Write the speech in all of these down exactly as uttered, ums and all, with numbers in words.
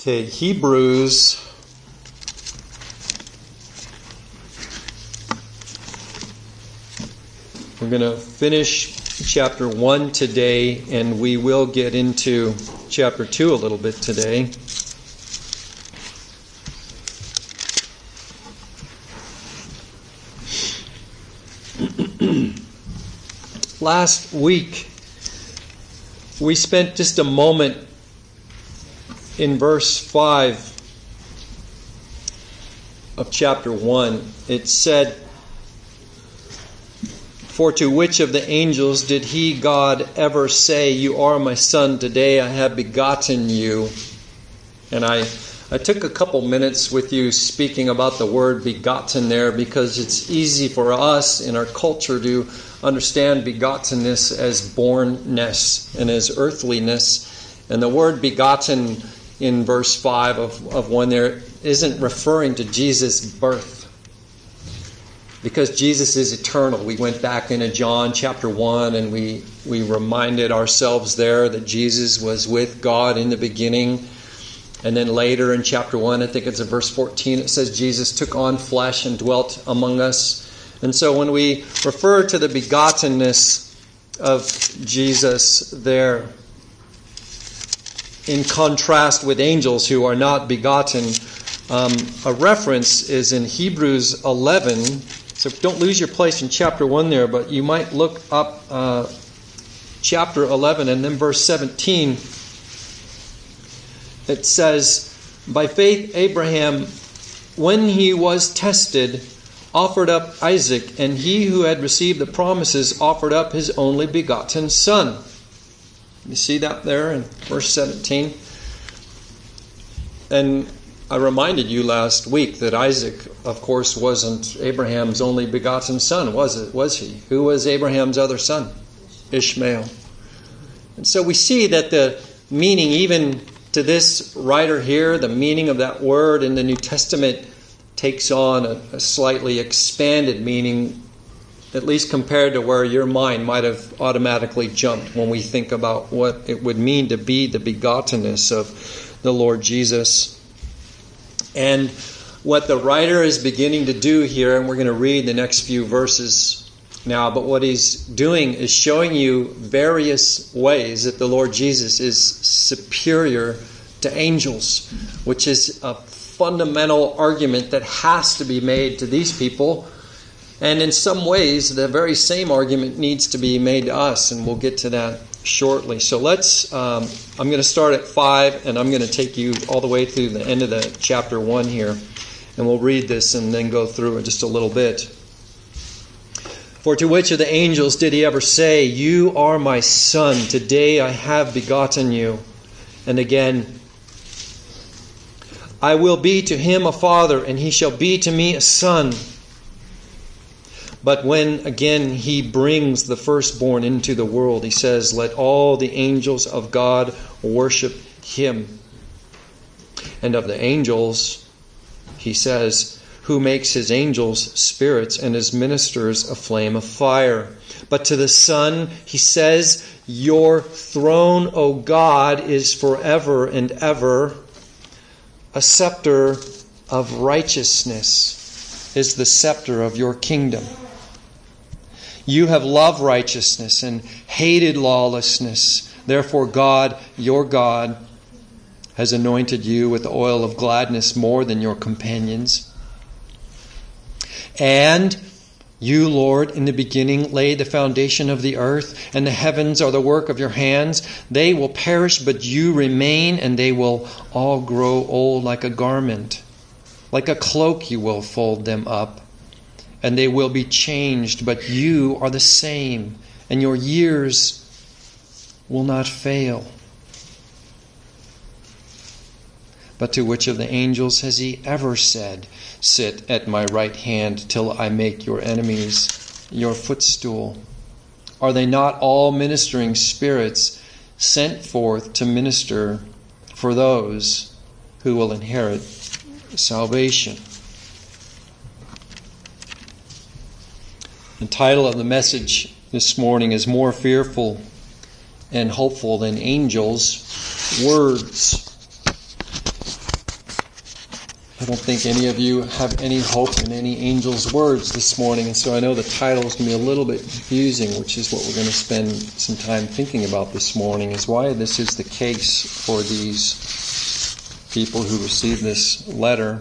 Okay, Hebrews We're going to finish chapter one today, and we will get into chapter two a little bit today. Last week, we spent just a moment in verse five of chapter one. It said, "For to which of the angels did he, God, ever say, 'You are my son, today I have begotten you'?" And I, I took a couple minutes with you speaking about the word begotten there, because it's easy for us in our culture to understand begottenness as bornness and as earthliness. And the word begotten in verse five of, of one there isn't referring to Jesus' birth, because Jesus is eternal. We went back into John chapter one, and we, we reminded ourselves there that Jesus was with God in the beginning. And then later in chapter one, I think it's in verse fourteen, it says Jesus took on flesh and dwelt among us. And so when we refer to the begottenness of Jesus there, in contrast with angels who are not begotten, um, a reference is in Hebrews eleven. So don't lose your place in chapter one there, but you might look up uh, chapter eleven and then verse seventeen. It says, "By faith Abraham, when he was tested, offered up Isaac, and he who had received the promises offered up his only begotten son." You see that there in verse seventeen? And I reminded you last week that Isaac, of course, wasn't Abraham's only begotten son, was it? Was he? Who was Abraham's other son? Ishmael. And so we see that the meaning, even to this writer here, the meaning of that word in the New Testament takes on a, a slightly expanded meaning, at least compared to where your mind might have automatically jumped when we think about what it would mean to be the begottenness of the Lord Jesus. And what the writer is beginning to do here, and we're going to read the next few verses now, but what he's doing is showing you various ways that the Lord Jesus is superior to angels, which is a fundamental argument that has to be made to these people. And in some ways, the very same argument needs to be made to us, and we'll get to that shortly. So let's, um, I'm going to start at five, and I'm going to take you all the way through the end of the chapter one here. And we'll read this and then go through it just a little bit. "For to which of the angels did he ever say, 'You are my son, today I have begotten you'? And again, 'I will be to him a father, and he shall be to me a son.' But when again he brings the firstborn into the world, he says, 'Let all the angels of God worship him.' And of the angels, he says, 'Who makes his angels spirits and his ministers a flame of fire.' But to the Son, he says, 'Your throne, O God, is forever and ever. A scepter of righteousness is the scepter of your kingdom. You have loved righteousness and hated lawlessness. Therefore God, your God, has anointed you with the oil of gladness more than your companions. And you, Lord, in the beginning laid the foundation of the earth, and the heavens are the work of your hands. They will perish, but you remain, and they will all grow old like a garment. Like a cloak you will fold them up, and they will be changed, but you are the same, and your years will not fail. But to which of the angels has he ever said, 'Sit at my right hand till I make your enemies your footstool'? Are they not all ministering spirits sent forth to minister for those who will inherit salvation?" The title of the message this morning is "More Fearful and Hopeful Than Angels, Words." I don't think any of you have any hope in any angel's words this morning, and so I know the title is going to be a little bit confusing, which is what we're going to spend some time thinking about this morning, is why this is the case for these people who received this letter.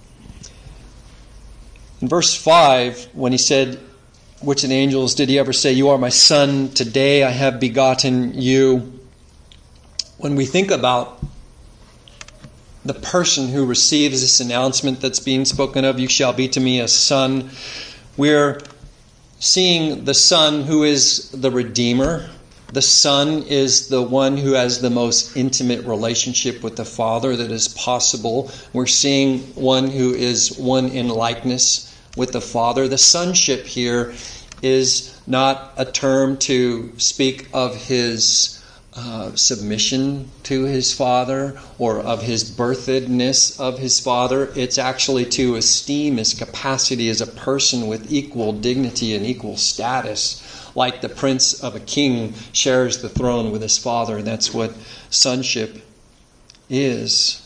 In verse five, when he said, which an angels did he ever say, "You are my son, today I have begotten you." When we think about the person who receives this announcement that's being spoken of, "You shall be to me a son," we're seeing the Son who is the Redeemer. The Son is the one who has the most intimate relationship with the Father that is possible. We're seeing one who is one in likeness with the Father. The sonship here is not a term to speak of his uh, submission to his Father or of his birthedness of his Father. It's actually to esteem his capacity as a person with equal dignity and equal status, like the prince of a king shares the throne with his father. And that's what sonship is.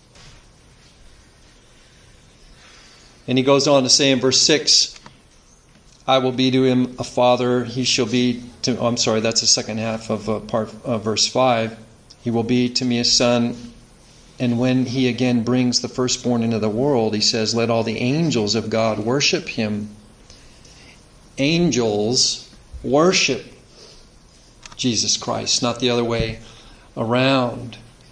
And he goes on to say in verse six, "I will be to him a father, he shall be to..." Oh, I'm sorry, that's the second half of uh, part of verse five. "He will be to me a son." And when he again brings the firstborn into the world, he says, "Let all the angels of God worship him." Angels worship Jesus Christ, not the other way around.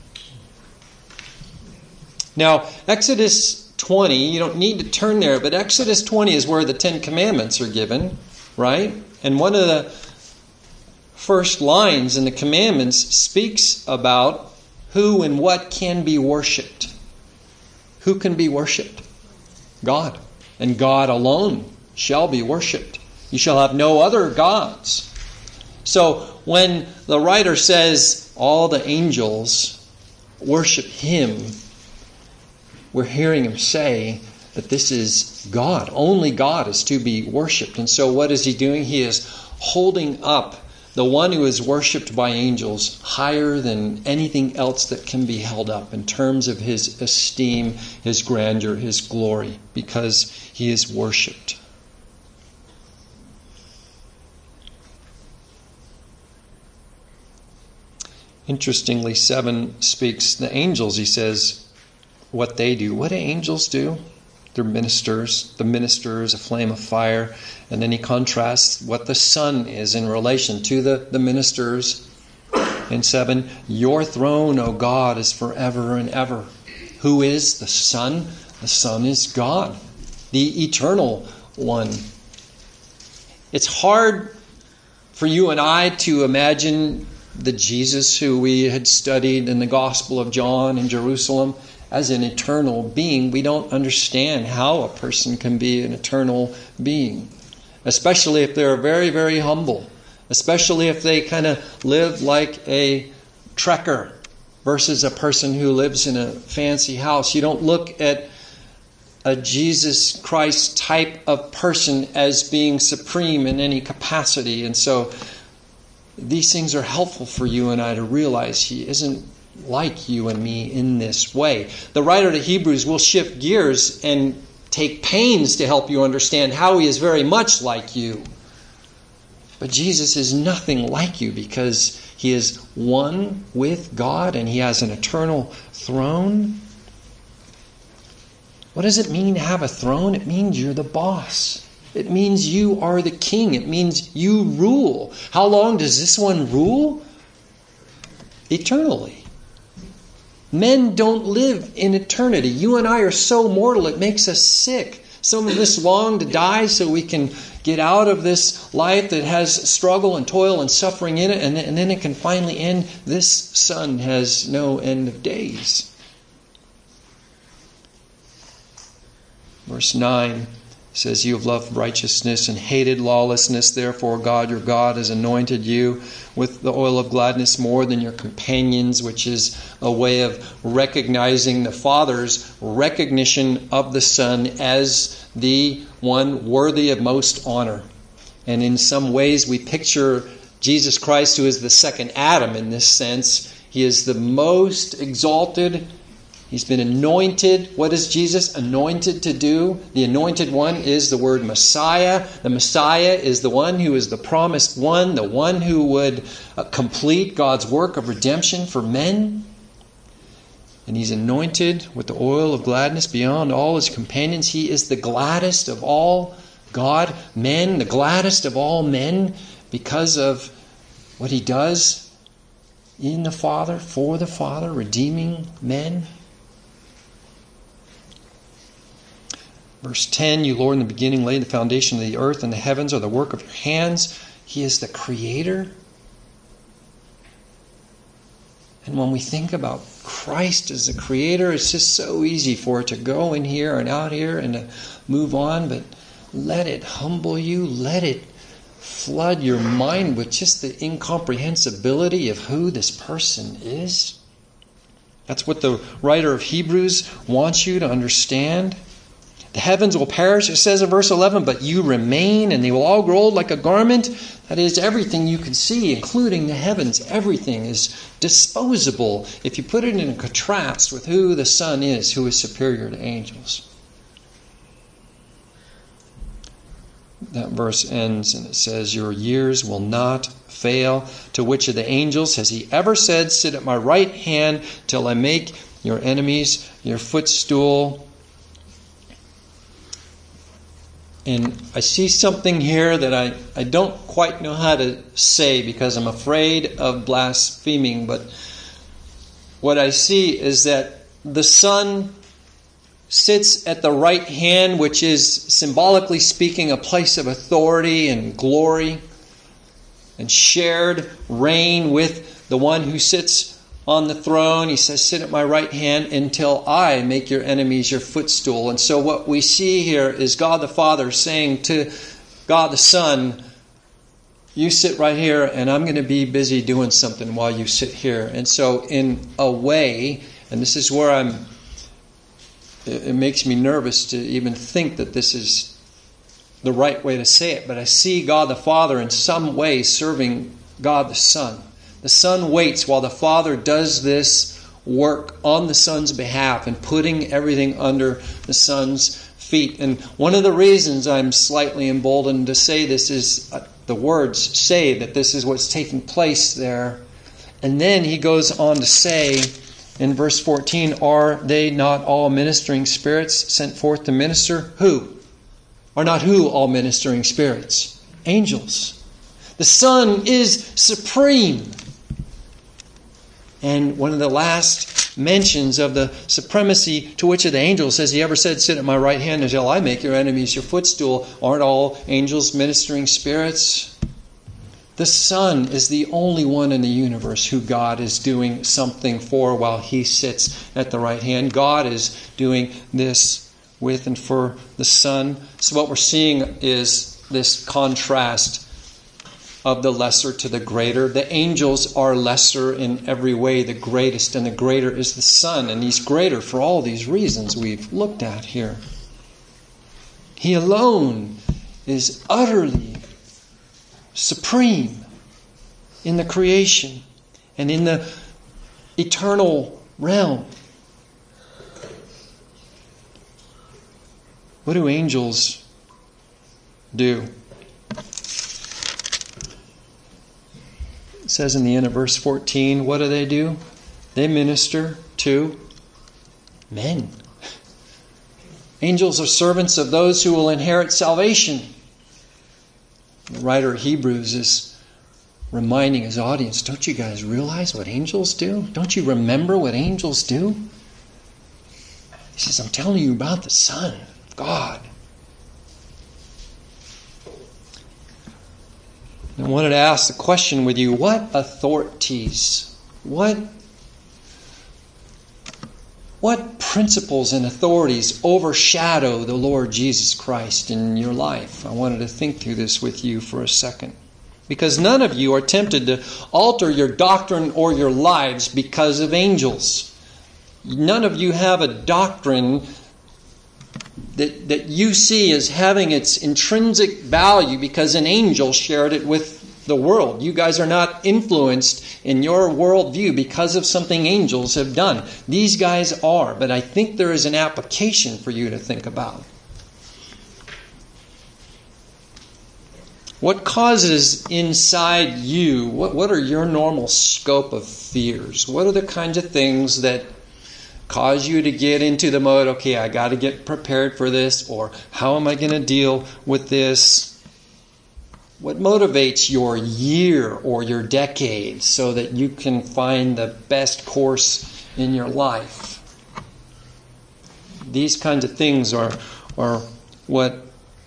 Now, Exodus twenty, you don't need to turn there, but Exodus twenty is where the Ten Commandments are given, right? And one of the first lines in the commandments speaks about who and what can be worshipped. Who can be worshipped? God. And God alone shall be worshipped. You shall have no other gods. So when the writer says all the angels worship him, we're hearing him say that this is God. Only God is to be worshipped. And so what is he doing? He is holding up the one who is worshipped by angels higher than anything else that can be held up in terms of his esteem, his grandeur, his glory, because he is worshipped. Interestingly, seven speaks the angels, he says, what they do. What do angels do? They're ministers. The minister is a flame of fire. And then he contrasts what the Son is in relation to the, the ministers. In seven, "Your throne, O God, is forever and ever." Who is the Son? The Son is God, the eternal one. It's hard for you and I to imagine the Jesus who we had studied in the Gospel of John in Jerusalem as an eternal being. We don't understand how a person can be an eternal being, especially if they're very, very humble, especially if they kind of live like a trekker versus a person who lives in a fancy house. You don't look at a Jesus Christ type of person as being supreme in any capacity. And so these things are helpful for you and I to realize he isn't like you and me in this way. The writer to Hebrews will shift gears and take pains to help you understand how he is very much like you. But Jesus is nothing like you because he is one with God and he has an eternal throne. What does it mean to have a throne? It means you're the boss. It means you are the king. It means you rule. How long does this one rule? Eternally. Men don't live in eternity. You and I are so mortal, it makes us sick. Some of us long to die so we can get out of this life that has struggle and toil and suffering in it, and then, and then it can finally end. This sun has no end of days. Verse nine says, "You have loved righteousness and hated lawlessness. Therefore God, your God, has anointed you with the oil of gladness more than your companions," which is a way of recognizing the Father's recognition of the Son as the one worthy of most honor. And in some ways we picture Jesus Christ, who is the second Adam in this sense. He is the most exalted. He He's been anointed. What is Jesus anointed to do? The anointed one is the word Messiah. The Messiah is the one who is the promised one, the one who would uh, complete God's work of redemption for men. And he's anointed with the oil of gladness beyond all his companions. He is the gladdest of all God men, the gladdest of all men, because of what he does in the Father, for the Father, redeeming men. Verse ten, you, Lord, in the beginning laid the foundation of the earth, and the heavens are the work of your hands. He is the creator. And when we think about Christ as the creator, it's just so easy for it to go in here and out here and to move on. But let it humble you. Let it flood your mind with just the incomprehensibility of who this person is. That's what the writer of Hebrews wants you to understand. The heavens will perish, it says in verse eleven, but you remain, and they will all grow old like a garment. That is, everything you can see, including the heavens, everything is disposable if you put it in contrast with who the Son is, who is superior to angels. That verse ends and it says, your years will not fail. To which of the angels has he ever said, sit at my right hand till I make your enemies your footstool? And I see something here that I, I don't quite know how to say because I'm afraid of blaspheming. But what I see is that the Son sits at the right hand, which is symbolically speaking a place of authority and glory and shared reign with the one who sits on the throne. He says, sit at my right hand until I make your enemies your footstool. And so what we see here is God the Father saying to God the Son, you sit right here and I'm going to be busy doing something while you sit here. And so in a way, and this is where I'm, it makes me nervous to even think that this is the right way to say it, but I see God the Father in some way serving God the Son. The Son waits while the Father does this work on the Son's behalf and putting everything under the Son's feet. And one of the reasons I'm slightly emboldened to say this is uh, the words say that this is what's taking place there. And then he goes on to say in verse fourteen, are they not all ministering spirits sent forth to minister? Who? Are not who all ministering spirits? Angels. The Son is supreme. And one of the last mentions of the supremacy to which of the angels has he ever said, sit at my right hand until I make your enemies your footstool? Aren't all angels ministering spirits? The Son is the only one in the universe who God is doing something for while he sits at the right hand. God is doing this with and for the Son. So what we're seeing is this contrast of the lesser to the greater. The angels are lesser in every way, the greatest, and the greater is the Son. And he's greater for all these reasons we've looked at here. He alone is utterly supreme in the creation and in the eternal realm. What do angels do? It says in the end of verse fourteen, what do they do? They minister to men. Angels are servants of those who will inherit salvation. The writer of Hebrews is reminding his audience, don't you guys realize what angels do? Don't you remember what angels do? He says, I'm telling you about the Son of God. I wanted to ask the question with you, what authorities, what, what principles and authorities overshadow the Lord Jesus Christ in your life? I wanted to think through this with you for a second. Because none of you are tempted to alter your doctrine or your lives because of angels. None of you have a doctrine that, that you see as having its intrinsic value because an angel shared it with the world. You guys are not influenced in your worldview because of something angels have done. These guys are, but I think there is an application for you to think about. What causes inside you, what, what are your normal scope of fears? What are the kinds of things that cause you to get into the mode, okay, I got to get prepared for this, or how am I going to deal with this? What motivates your year or your decade so that you can find the best course in your life? These kinds of things are, are what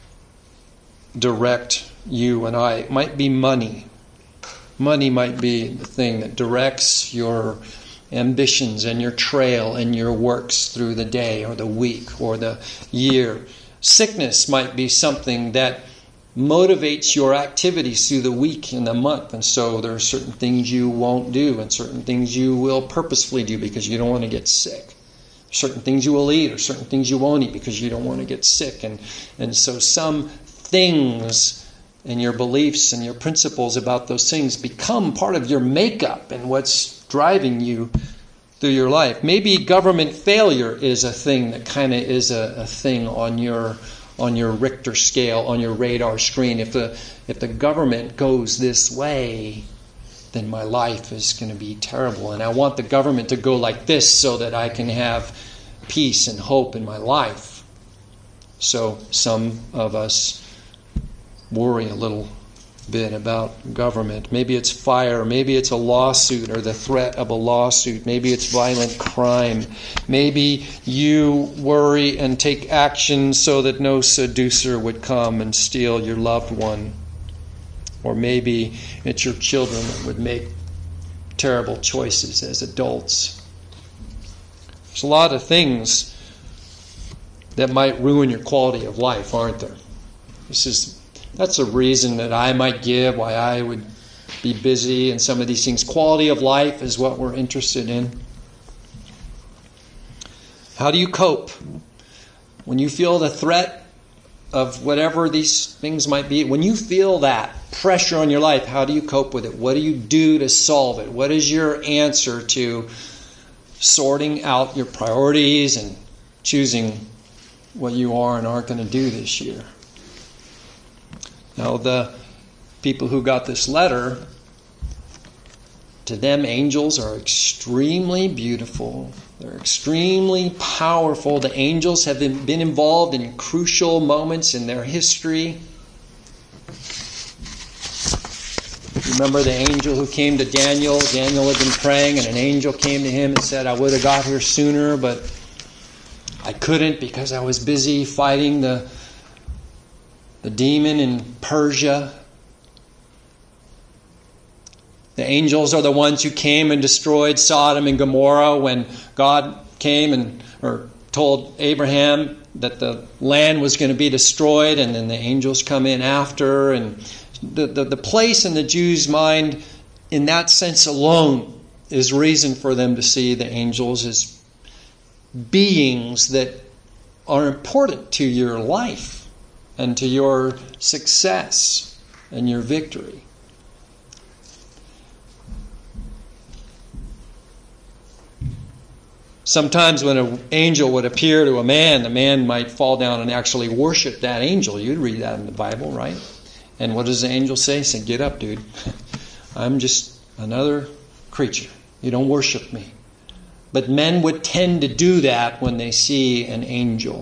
direct you and I. It might be money. Money might be the thing that directs your ambitions and your trail and your works through the day or the week or the year. Sickness might be something that motivates your activities through the week and the month. And so there are certain things you won't do and certain things you will purposefully do because you don't want to get sick. Certain things you will eat or certain things you won't eat because you don't want to get sick. And, and so some things and your beliefs and your principles about those things become part of your makeup and what's driving you through your life. Maybe government failure is a thing that kind of is a, a thing on your on your Richter scale, on your radar screen. If the if the government goes this way, then my life is going to be terrible. And I want the government to go like this so that I can have peace and hope in my life. So some of us worry a little bit about government. Maybe it's fire, maybe it's a lawsuit or the threat of a lawsuit, maybe it's violent crime. Maybe you worry and take action so that no seducer would come and steal your loved one. Or maybe it's your children that would make terrible choices as adults. There's a lot of things that might ruin your quality of life, aren't there? This is That's a reason that I might give why I would be busy and some of these things. Quality of life is what we're interested in. How do you cope when you feel the threat of whatever these things might be? When you feel that pressure on your life, how do you cope with it? What do you do to solve it? What is your answer to sorting out your priorities and choosing what you are and aren't going to do this year? Now, the people who got this letter, to them, angels are extremely beautiful. They're extremely powerful. The angels have been involved in crucial moments in their history. Remember the angel who came to Daniel? Daniel had been praying, and an angel came to him and said, I would have got here sooner, but I couldn't because I was busy fighting the The demon in Persia. The angels are the ones who came and destroyed Sodom and Gomorrah when God came and or told Abraham that the land was going to be destroyed, and then the angels come in after. And the, the, the place in the Jews' mind, in that sense alone, is reason for them to see the angels as beings that are important to your life and to your success and your victory. Sometimes when an angel would appear to a man, the man might fall down and actually worship that angel. You'd read that in the Bible, right? And what does the angel say? He said, get up, dude. I'm just another creature. You don't worship me. But men would tend to do that when they see an angel.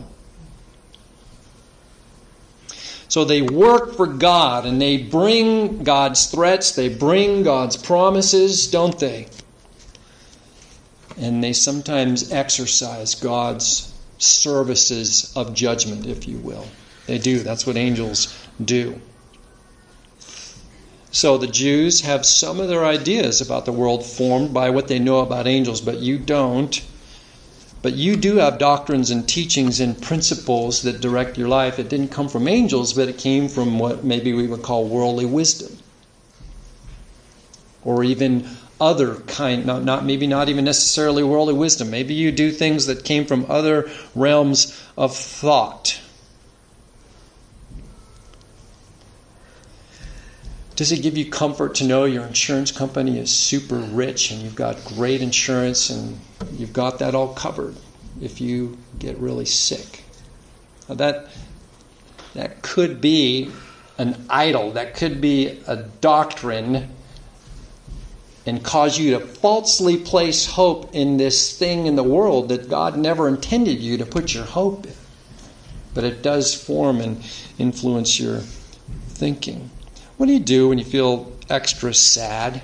So they work for God and they bring God's threats, they bring God's promises, don't they? And they sometimes exercise God's services of judgment, if you will. They do. That's what angels do. So the Jews have some of their ideas about the world formed by what they know about angels, but you don't. But you do have doctrines and teachings and principles that direct your life. It didn't come from angels, but it came from what maybe we would call worldly wisdom. Or even other kind, not, not maybe not even necessarily worldly wisdom. Maybe you do things that came from other realms of thought. Does it give you comfort to know your insurance company is super rich and you've got great insurance and you've got that all covered if you get really sick? Now that, that could be an idol. That could be a doctrine and cause you to falsely place hope in this thing in the world that God never intended you to put your hope in. But it does form and influence your thinking. What do you do when you feel extra sad?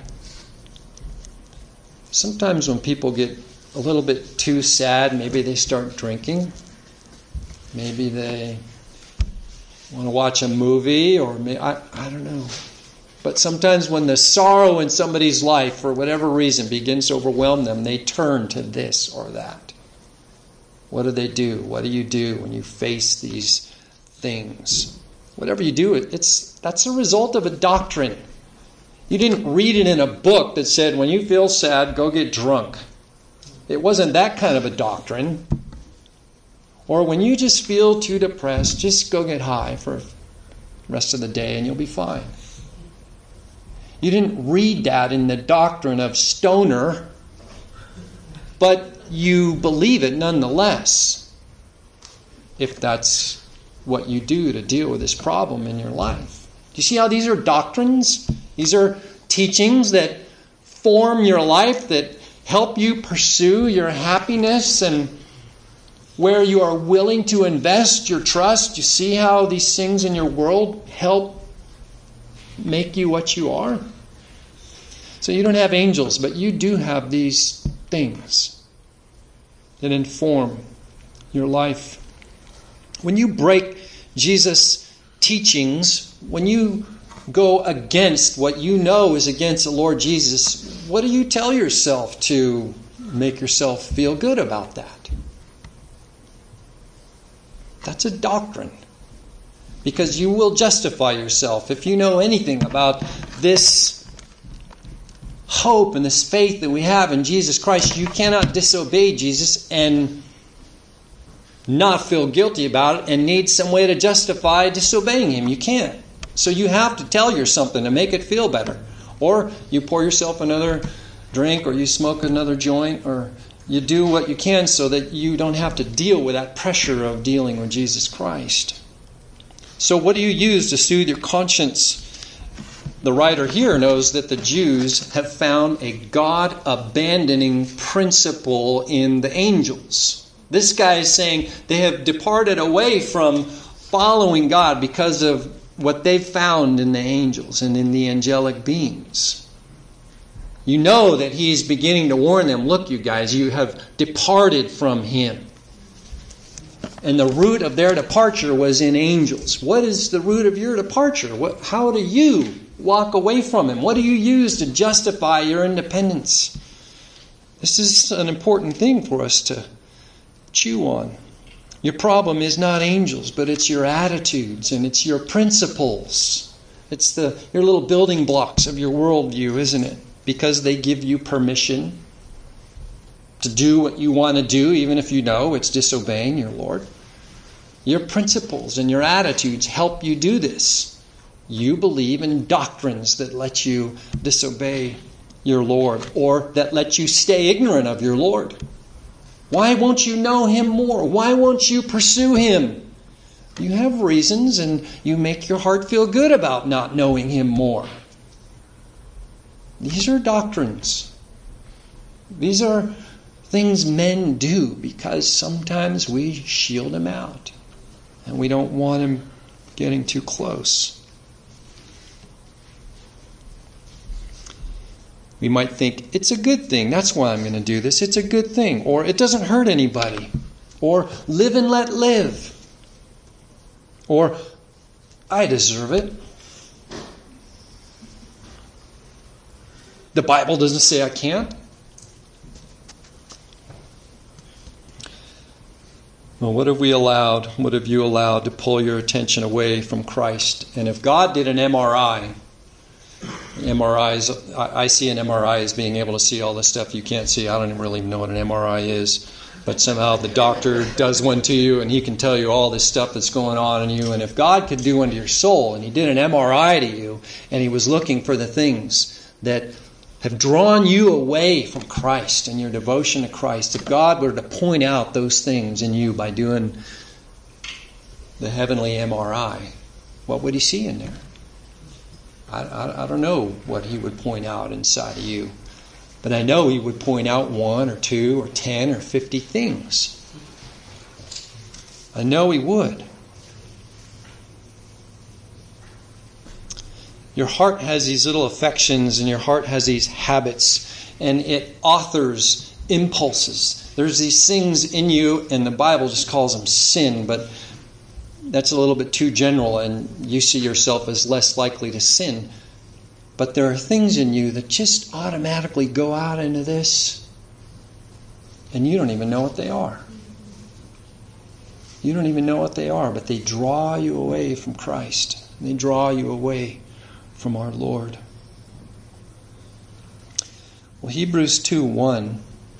Sometimes when people get a little bit too sad, maybe they start drinking. Maybe they want to watch a movie, or may, I, I don't know. But sometimes when the sorrow in somebody's life, for whatever reason, begins to overwhelm them, they turn to this or that. What do they do? What do you do when you face these things? Whatever you do, it's that's a result of a doctrine. You didn't read it in a book that said, when you feel sad, go get drunk. It wasn't that kind of a doctrine. Or when you just feel too depressed, just go get high for the rest of the day and you'll be fine. You didn't read that in the doctrine of Stoner, but you believe it nonetheless, if that's what you do to deal with this problem in your life. Do you see how these are doctrines? These are teachings that form your life, that help you pursue your happiness and where you are willing to invest your trust. You see how these things in your world help make you what you are? So you don't have angels, but you do have these things that inform your life. When you break Jesus' teachings, when you go against what you know is against the Lord Jesus, what do you tell yourself to make yourself feel good about that? That's a doctrine. Because you will justify yourself. If you know anything about this hope and this faith that we have in Jesus Christ, you cannot disobey Jesus and not feel guilty about it and need some way to justify disobeying Him. You can't. So you have to tell yourself something to make it feel better. Or you pour yourself another drink, or you smoke another joint, or you do what you can so that you don't have to deal with that pressure of dealing with Jesus Christ. So what do you use to soothe your conscience? The writer here knows that the Jews have found a God-abandoning principle in the angels. This guy is saying they have departed away from following God because of what they've found in the angels and in the angelic beings. You know that he's beginning to warn them, look, you guys, you have departed from Him. And the root of their departure was in angels. What is the root of your departure? What, how do you walk away from Him? What do you use to justify your independence? This is an important thing for us to chew on. Your problem is not angels, but it's your attitudes and it's your principles. It's the your little building blocks of your worldview, isn't it? Because they give you permission to do what you want to do, even if you know it's disobeying your Lord. Your principles and your attitudes help you do this. You believe in doctrines that let you disobey your Lord, or that let you stay ignorant of your Lord. Why won't you know Him more? Why won't you pursue Him? You have reasons, and you make your heart feel good about not knowing Him more. These are doctrines. These are things men do because sometimes we shield Him out and we don't want Him getting too close. We might think, it's a good thing. That's why I'm going to do this. It's a good thing. Or it doesn't hurt anybody. Or live and let live. Or I deserve it. The Bible doesn't say I can't. Well, what have we allowed, what have you allowed to pull your attention away from Christ? And if God did an M R I, M R Is, I see an M R I as being able to see all the stuff you can't see. I don't even really know what an M R I is. But somehow the doctor does one to you, and he can tell you all this stuff that's going on in you. And if God could do one to your soul, and he did an M R I to you, and he was looking for the things that have drawn you away from Christ and your devotion to Christ, if God were to point out those things in you by doing the heavenly M R I, what would he see in there? I, I, I don't know what he would point out inside of you. But I know he would point out one or two or ten or fifty things. I know he would. Your heart has these little affections and your heart has these habits, and it authors impulses. There's these things in you, and the Bible just calls them sin, but that's a little bit too general, and you see yourself as less likely to sin. But there are things in you that just automatically go out into this, and you don't even know what they are. You don't even know what they are, but they draw you away from Christ. They draw you away from our Lord. Well, Hebrews two one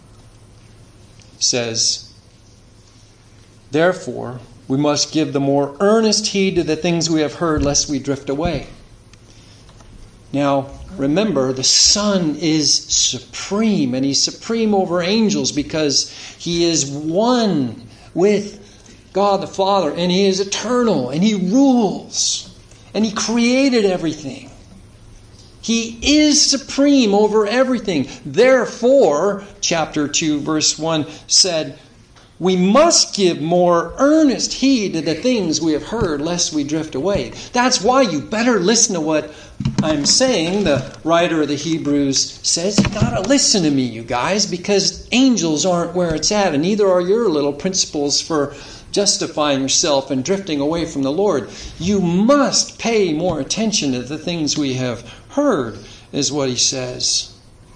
says, "Therefore, we must give the more earnest heed to the things we have heard, lest we drift away." Now, remember, the Son is supreme, and he's supreme over angels because he is one with God the Father, and he is eternal, and he rules, and he created everything. He is supreme over everything. Therefore, chapter two, verse one said, we must give more earnest heed to the things we have heard, lest we drift away. That's why you better listen to what I'm saying. The writer of the Hebrews says, you got to listen to me, you guys, because angels aren't where it's at, and neither are your little principles for justifying yourself and drifting away from the Lord. You must pay more attention to the things we have heard, is what he says.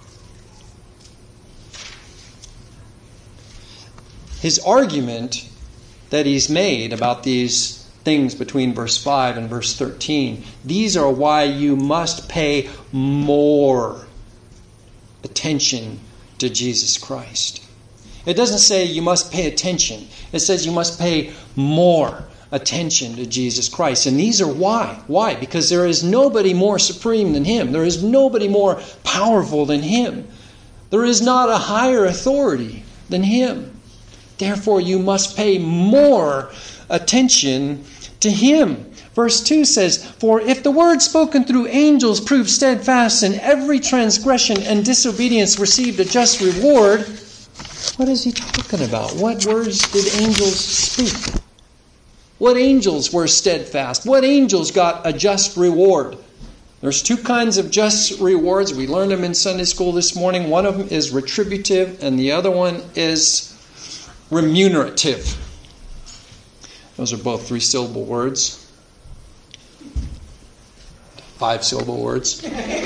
His argument that he's made about these things between verse five and verse thirteen, these are why you must pay more attention to Jesus Christ. It doesn't say you must pay attention. It says you must pay more attention to Jesus Christ. And these are why. Why? Because there is nobody more supreme than him. There is nobody more powerful than him. There is not a higher authority than him. Therefore, you must pay more attention to him. Verse two says, for if the word spoken through angels proved steadfast, and every transgression and disobedience received a just reward, what is he talking about? What words did angels speak? What angels were steadfast? What angels got a just reward? There's two kinds of just rewards. We learned them in Sunday school this morning. One of them is retributive, and the other one is remunerative. Those are both three-syllable words. Five-syllable words.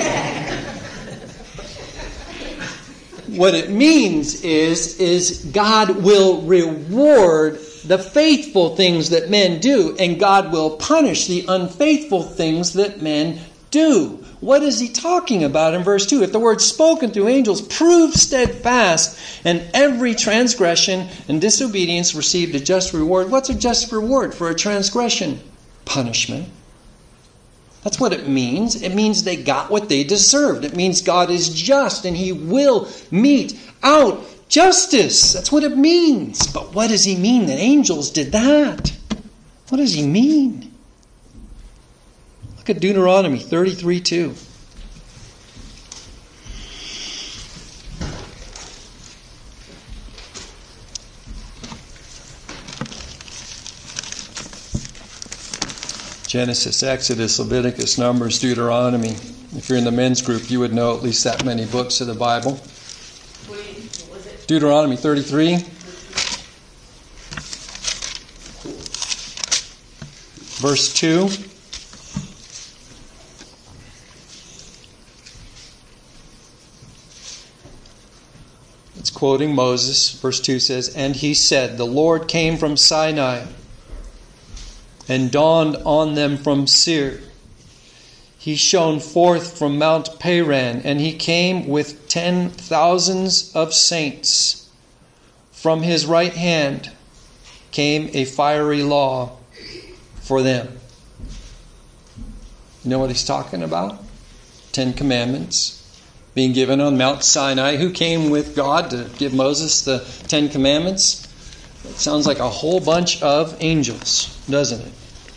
What it means is, is God will reward the faithful things that men do, and God will punish the unfaithful things that men do. What is he talking about in verse two? If the word spoken through angels proved steadfast, and every transgression and disobedience received a just reward. What's a just reward for a transgression? Punishment. That's what it means. It means they got what they deserved. It means God is just and he will mete out justice. That's what it means. But what does he mean that angels did that? What does he mean? Look at Deuteronomy thirty-three two. Genesis, Exodus, Leviticus, Numbers, Deuteronomy. If you're in the men's group, you would know at least that many books of the Bible. What was it? Deuteronomy thirty-three. Verse two. It's quoting Moses. Verse two says, and he said, the Lord came from Sinai and dawned on them from Seir. He shone forth from Mount Paran, and he came with ten thousands of saints From his right hand came a fiery law for them. You know what he's talking about? Ten Commandments being given on Mount Sinai. Who came with God to give Moses the Ten Commandments? It sounds like a whole bunch of angels, doesn't it?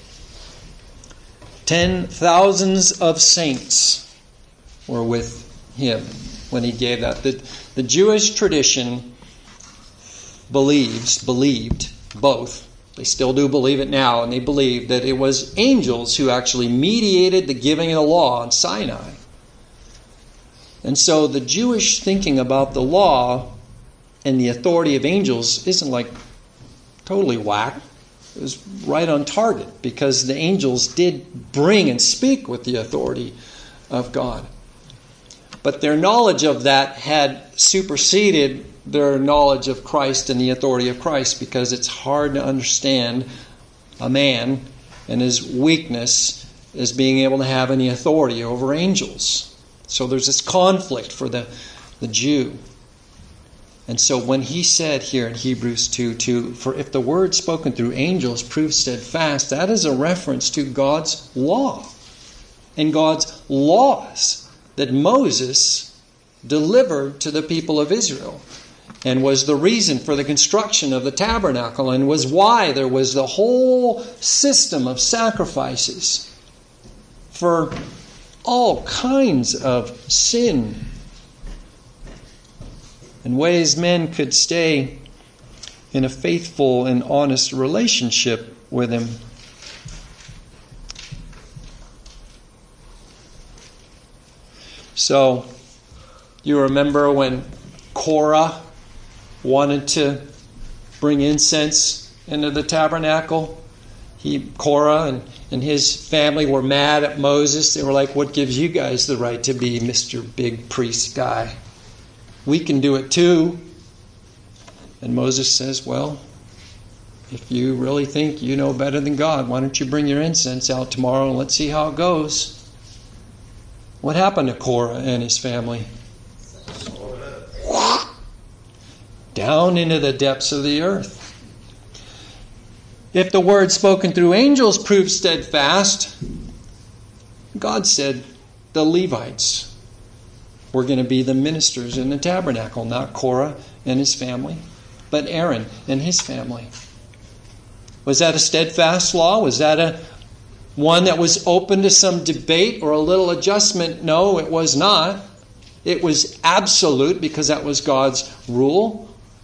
Ten thousands of saints were with him when he gave that. The, the Jewish tradition believes, believed both. They still do believe it now, and they believe that it was angels who actually mediated the giving of the law on Sinai. And so the Jewish thinking about the law and the authority of angels isn't like totally whack. It was right on target because the angels did bring and speak with the authority of God. But their knowledge of that had superseded their knowledge of Christ and the authority of Christ, because it's hard to understand a man and his weakness as being able to have any authority over angels. So there's this conflict for the, the Jew. And so when he said here in Hebrews two two, for if the word spoken through angels proves steadfast, that is a reference to God's law and God's laws that Moses delivered to the people of Israel, and was the reason for the construction of the tabernacle, and was why there was the whole system of sacrifices for all kinds of sin and ways men could stay in a faithful and honest relationship with him. So, you remember when Korah wanted to bring incense into the tabernacle? He, Korah and, and his family were mad at Moses. They were like, what gives you guys the right to be Mister Big Priest guy? We can do it too. And Moses says, well, if you really think you know better than God, why don't you bring your incense out tomorrow and let's see how it goes. What happened to Korah and his family? Down into the depths of the earth. If the word spoken through angels proved steadfast, God said the Levites were going to be the ministers in the tabernacle, not Korah and his family, but Aaron and his family. Was that a steadfast law? Was that a one that was open to some debate or a little adjustment? No, it was not. It was absolute because that was God's rule.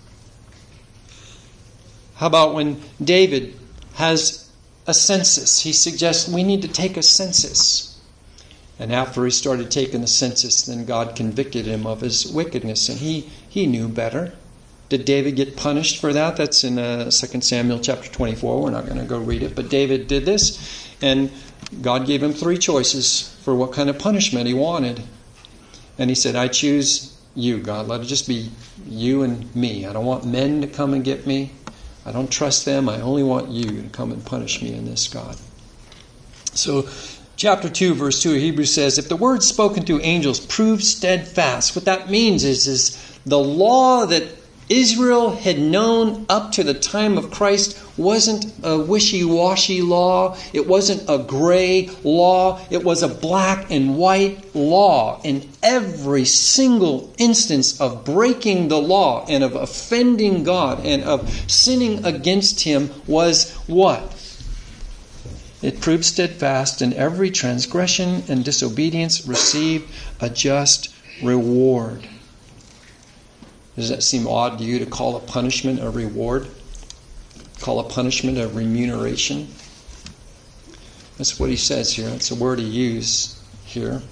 How about when David has a census? He suggests we need to take a census. And after he started taking the census, then God convicted him of his wickedness, and he, he knew better. Did David get punished for that? That's in uh, Second Samuel chapter twenty-four. We're not going to go read it. But David did this, and God gave him three choices for what kind of punishment he wanted. And he said, I choose you, God. Let it just be you and me. I don't want men to come and get me. I don't trust them. I only want you to come and punish me in this, God. So, chapter two, verse two of Hebrews says, if the word spoken through angels proves steadfast, what that means is, is the law that Israel had known up to the time of Christ wasn't a wishy-washy law. It wasn't a gray law. It was a black and white law. In every single instance of breaking the law and of offending God and of sinning against Him was what? It proved steadfast, and every transgression and disobedience received a just reward. Does that seem odd to you to call a punishment a reward? Call a punishment a remuneration? That's what he says here. That's a word he used here.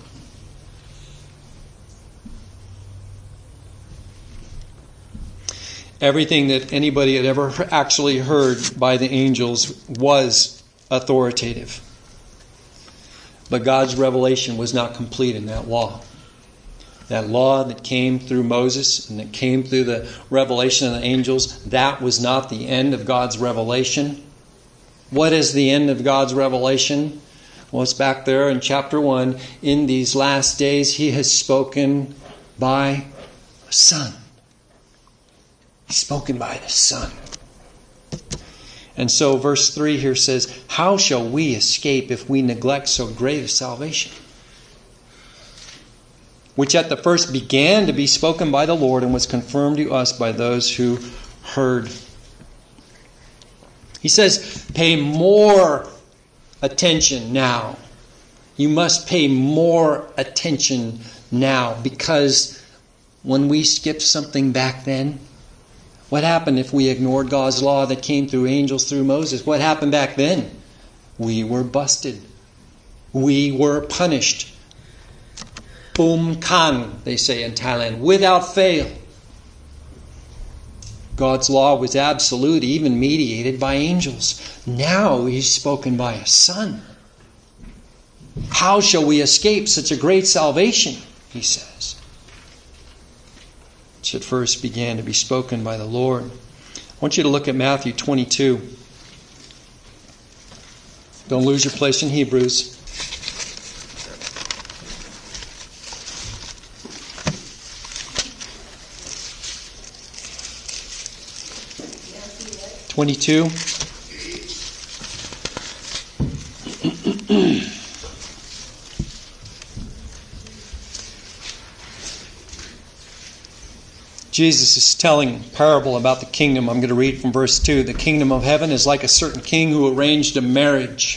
Everything that anybody had ever actually heard by the angels was authoritative. But God's revelation was not complete in that law. That law that came through Moses and that came through the revelation of the angels, that was not the end of God's revelation. What is the end of God's revelation? Well, it's back there in chapter one. In these last days, He has spoken by a Son. He's spoken by the Son. And so verse three here says, how shall we escape if we neglect so great a salvation? Which at the first began to be spoken by the Lord and was confirmed to us by those who heard. He says, pay more attention now. You must pay more attention now, because when we skipped something back then, what happened if we ignored God's law that came through angels through Moses? What happened back then? We were busted. We were punished. Boom kan, they say in Thailand, without fail. God's law was absolute, even mediated by angels. Now He's spoken by a Son. How shall we escape such a great salvation? He says. Which at first began to be spoken by the Lord. I want you to look at Matthew twenty-two. Don't lose your place in Hebrews. twenty-two. Jesus is telling a parable about the kingdom. I'm going to read from verse two. The kingdom of heaven is like a certain king who arranged a marriage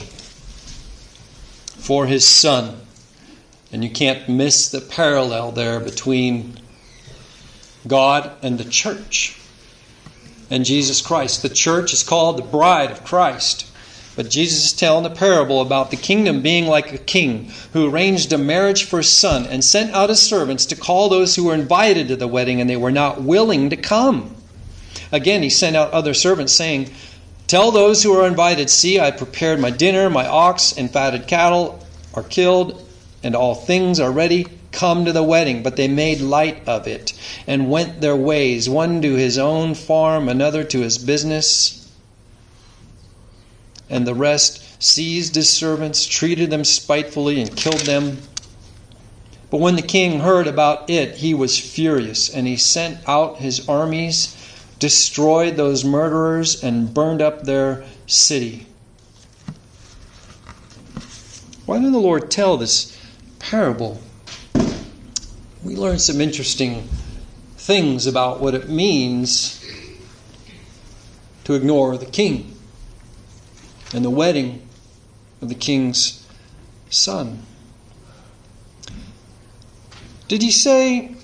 for his son. And you can't miss the parallel there between God and the church and Jesus Christ. The church is called the bride of Christ. But Jesus is telling a parable about the kingdom being like a king who arranged a marriage for his son and sent out his servants to call those who were invited to the wedding, and they were not willing to come. Again, he sent out other servants saying, tell those who are invited, see, I prepared my dinner, my ox and fatted cattle are killed, and all things are ready. Come to the wedding. But they made light of it and went their ways, one to his own farm, another to his business. And the rest seized his servants, treated them spitefully, and killed them. But when the king heard about it, he was furious, and he sent out his armies, destroyed those murderers, and burned up their city. Why did the Lord tell this parable? We learn some interesting things about what it means to ignore the king and the wedding of the king's son. Did he say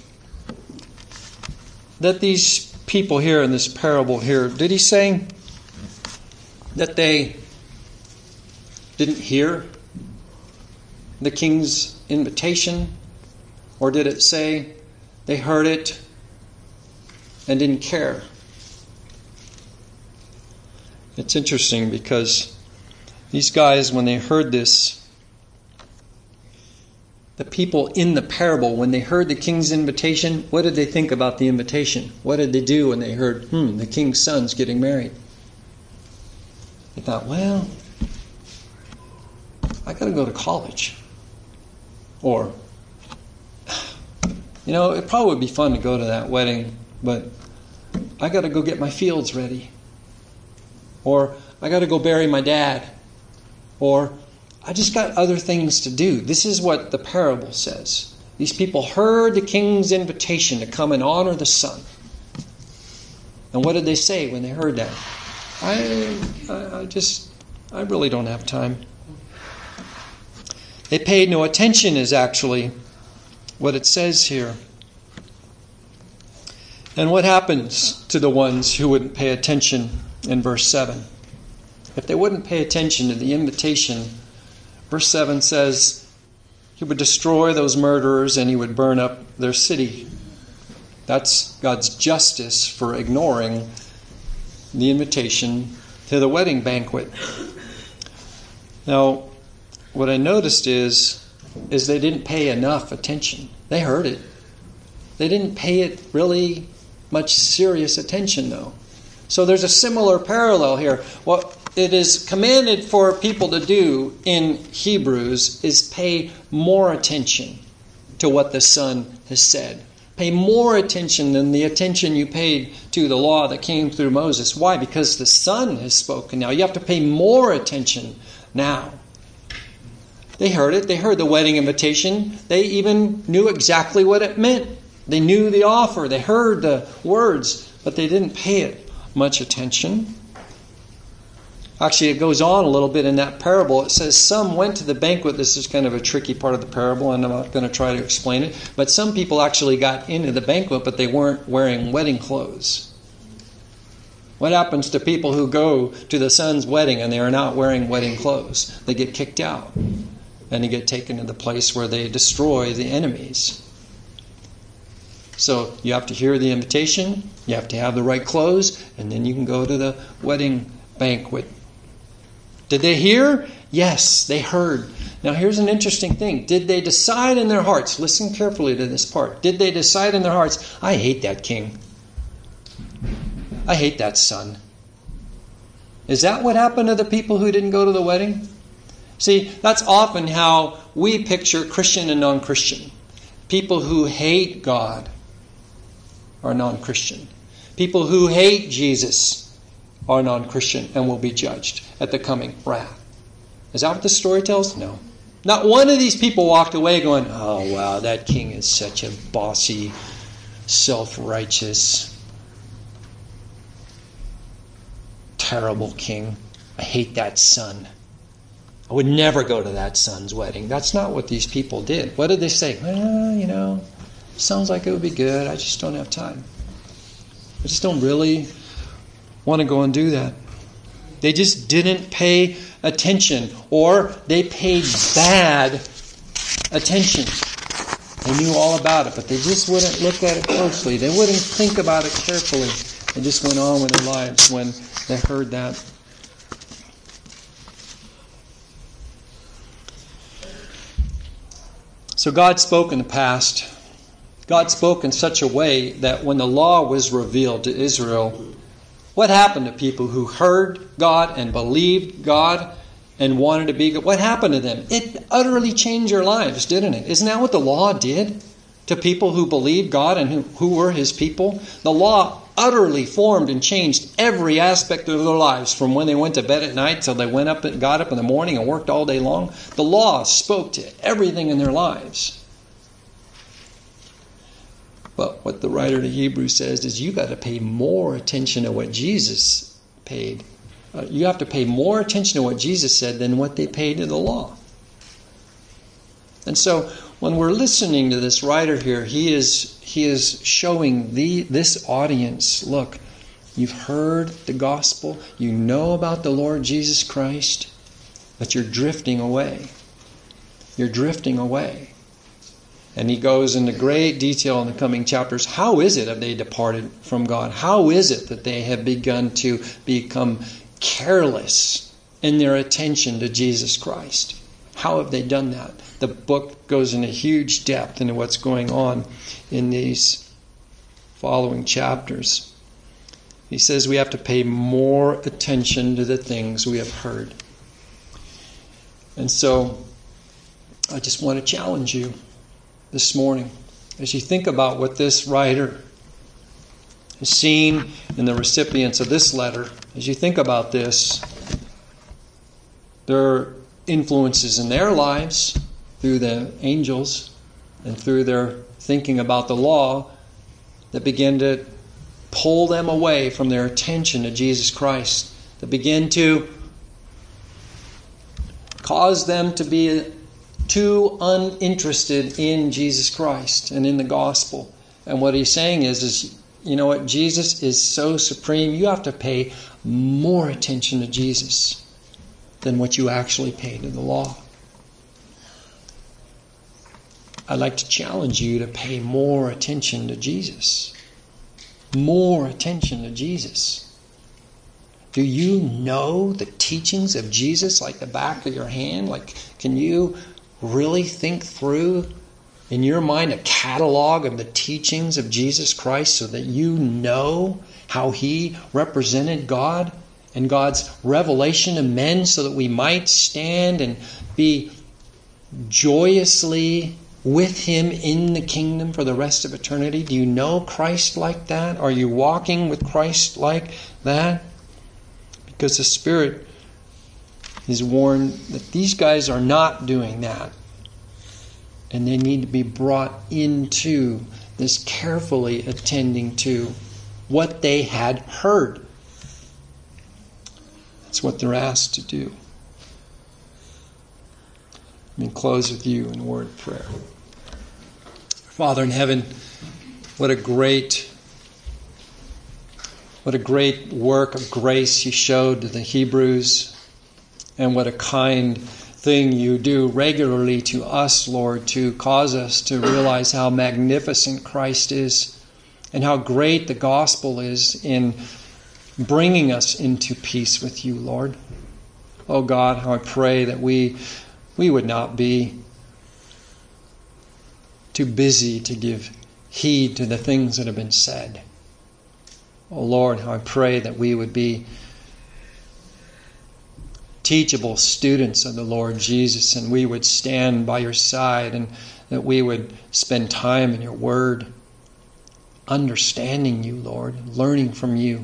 that these people here in this parable here, did he say that they didn't hear the king's invitation? Or did it say they heard it and didn't care? It's interesting because these guys, when they heard this, the people in the parable, when they heard the king's invitation, what did they think about the invitation? What did they do when they heard, hmm, the king's son's getting married? They thought, well, I got to go to college. Or, you know, it probably would be fun to go to that wedding, but I got to go get my fields ready. Or, I got to go bury my dad. Or, I just got other things to do. This is what the parable says. These people heard the king's invitation to come and honor the son. And what did they say when they heard that? I, I, I just, I really don't have time. They paid no attention is actually what it says here. And what happens to the ones who wouldn't pay attention in verse seven? If they wouldn't pay attention to the invitation, verse seven says he would destroy those murderers and he would burn up their city. That's God's justice for ignoring the invitation to the wedding banquet. Now, what I noticed is, is they didn't pay enough attention. They heard it. They didn't pay it really much serious attention, though. So there's a similar parallel here. What it is commanded for people to do in Hebrews is pay more attention to what the Son has said. pay more attention than the attention you paid to the law that came through Moses. Why? Because the Son has spoken now. You have to pay more attention now. They heard it. They heard the wedding invitation. They even knew exactly what it meant. They knew the offer. They heard the words, but they didn't pay it much attention. Actually, it goes on a little bit in that parable. It says some went to the banquet. This is kind of a tricky part of the parable, and I'm not going to try to explain it. But some people actually got into the banquet, but they weren't wearing wedding clothes. What happens to people who go to the son's wedding and they are not wearing wedding clothes? They get kicked out, and they get taken to the place where they destroy the enemies. So you have to hear the invitation, you have to have the right clothes, and then you can go to the wedding banquet. Did they hear? Yes, they heard. Now here's an interesting thing. Did they decide in their hearts? Listen carefully to this part. Did they decide in their hearts, I hate that king. I hate that son. Is that what happened to the people who didn't go to the wedding? See, that's often how we picture Christian and non-Christian. People who hate God are non-Christian. People who hate Jesus are non-Christian and will be judged at the coming wrath. Is that what the story tells? No. Not one of these people walked away going, oh wow, that king is such a bossy, self-righteous, terrible king. I hate that son. I would never go to that son's wedding. That's not what these people did. What did they say? Well, you know, sounds like it would be good. I just don't have time. I just don't really want to go and do that. They just didn't pay attention, or they paid bad attention. They knew all about it, but they just wouldn't look at it closely. They wouldn't think about it carefully. They just went on with their lives when they heard that. So God spoke in the past. God spoke in such a way that when the law was revealed to Israel, what happened to people who heard God and believed God and wanted to be good? What happened to them? It utterly changed their lives, didn't it? Isn't that what the law did to people who believed God and who, who were His people? The law utterly formed and changed every aspect of their lives, from when they went to bed at night till they went up and got up in the morning and worked all day long. The law spoke to everything in their lives. But what the writer to Hebrews says is you got to pay more attention to what Jesus paid. Uh, you have to pay more attention to what Jesus said than what they paid to the law. And so when we're listening to this writer here, he is he is showing the this audience, look, you've heard the gospel, you know about the Lord Jesus Christ, but you're drifting away. You're drifting away. And he goes into great detail in the coming chapters. How is it have they departed from God? How is it that they have begun to become careless in their attention to Jesus Christ? How have they done that? The book goes into huge depth into what's going on in these following chapters. He says we have to pay more attention to the things we have heard. And so I just want to challenge you this morning, as you think about what this writer has seen in the recipients of this letter, as you think about this, there are influences in their lives through the angels and through their thinking about the law that begin to pull them away from their attention to Jesus Christ, that begin to cause them to be too uninterested in Jesus Christ and in the gospel. And what he's saying is, is, you know what, Jesus is so supreme, you have to pay more attention to Jesus than what you actually pay to the law. I'd like to challenge you to pay more attention to Jesus. More attention to Jesus. Do you know the teachings of Jesus like the back of your hand? Like, can you really think through in your mind a catalog of the teachings of Jesus Christ so that you know how He represented God and God's revelation to men, so that we might stand and be joyously with him in the kingdom for the rest of eternity? Do you know Christ like that? Are you walking with Christ like that? Because the Spirit is warned that these guys are not doing that. And they need to be brought into this carefully attending to what they had heard. That's what they're asked to do. Let me close with you in a word of prayer. Father in heaven, what a great, what a great work of grace you showed to the Hebrews, and what a kind thing you do regularly to us, Lord, to cause us to realize how magnificent Christ is and how great the gospel is in bringing us into peace with you, Lord. Oh God, how I pray that we we would not be too busy to give heed to the things that have been said. Oh Lord, how I pray that we would be teachable students of the Lord Jesus, and we would stand by your side, and that we would spend time in your word, understanding you, Lord, learning from you.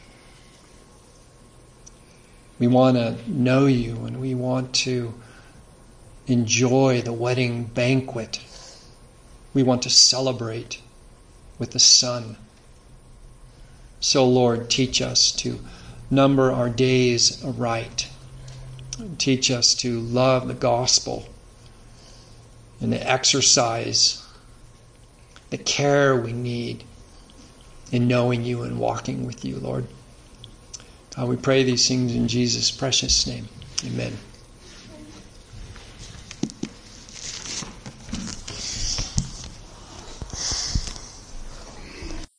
We want to know you, and we want to enjoy the wedding banquet. We want to celebrate with the Son. So, Lord, teach us to number our days aright. Teach us to love the gospel and to exercise the care we need in knowing you and walking with you, Lord. God, we pray these things in Jesus' precious name. Amen.